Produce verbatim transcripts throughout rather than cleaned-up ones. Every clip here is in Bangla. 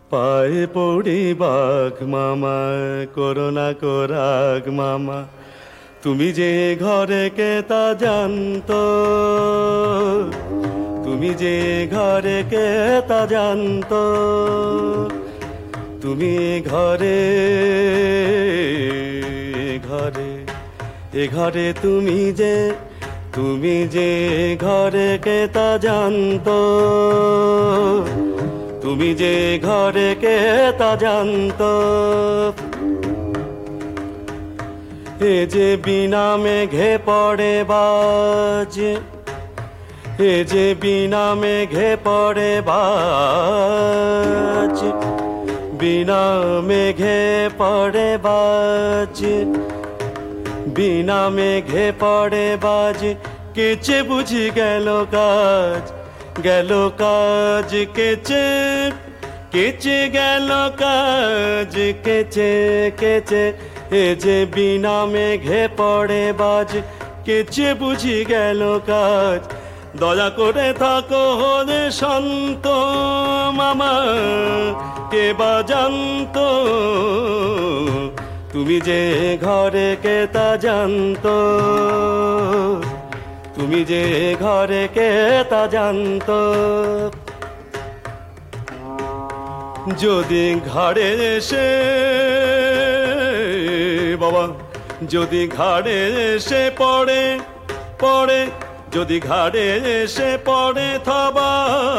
পায়ে পড়ি বাঘ মামা, করোনা কোরাগ মামা, তুমি যে ঘরে কে তা জানতো, তুমি যে ঘরে কে তা জানতো, তুমি ঘরে ঘরে এ ঘরে তুমি যে, তুমি যে ঘরে কে তা জানতো, তুমি যে ঘরে কে তা জানতো। এ যে বিনা মেঘে পড়ে বাজ, এ যে বিনা মেঘে পড়ে বাজ, বিনা মেঘে পড়ে বাজ, বিনা মেঘে পড়ে বাজ, কেচে বুঝি গেল কাজ, গেল কাজ কেচে, কেচে গেল কাজ কেচে কেচে। এ যে বিনা মেঘে পড়ে বাজ, কেচে বুঝি গেল কাজ। দয়া করে থাকো হলে শান্ত মামা, কে বা জানতো, তুমি যে ঘরে কে তা জানতো, তুমি যে ঘরে কে তা জানতো। যদি ঘাড়ে এসে বাবা, যদি ঘাড়ে এসে পড়ে পড়ে, যদি ঘাড়ে এসে পড়ে থাবা,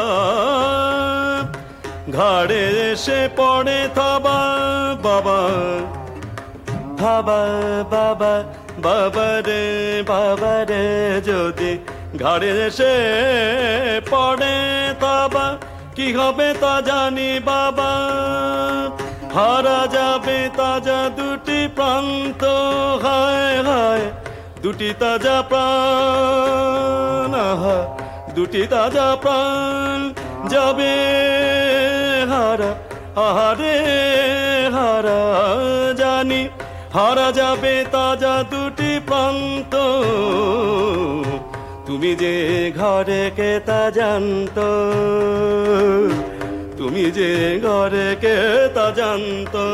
ঘাড়ে এসে পড়ে থাবা বাবা, থাবা বাবা, বাবা রে বাবা রে। যদি ঘাড়ে এসে পড়ে থাবা, কি হবে তা জানি বাবা, হারা যাবে তাজা দুটি প্রান্ত, হায় হায় দুটি তাজা প্রাণ, দুটি তাজা প্রাণ যাবে হারা, আহারে হারা জানি, হারা যাবে তাজা দুটি প্রান্ত। তুমি যে ঘরে কে তা জানতো, তুমি যে ঘরে কে তা জানতো।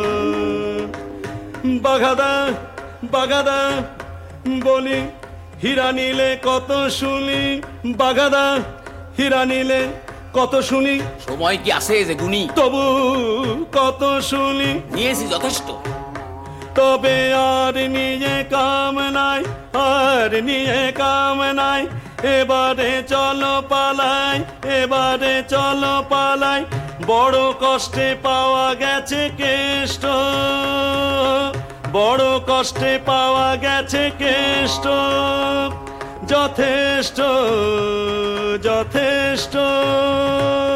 বাঘাদা বাঘাদা বলি, হীরা নিলে কত শুনি, বাঘাদা হীরা নিলে কত শুনি। সময় কি আছে যে গুনি? তবু কত শুনি, নিয়েছি যথেষ্ট। তবে আর নিয়ে কাম নাই, আর নিয়ে কাম নাই। এবারে চলো পালাই, এবারে চলো পালাই। বড় কষ্টে পাওয়া গেছে কেষ্ট, বড় কষ্টে পাওয়া গেছে কেষ্ট। যথেষ্ট যথেষ্ট।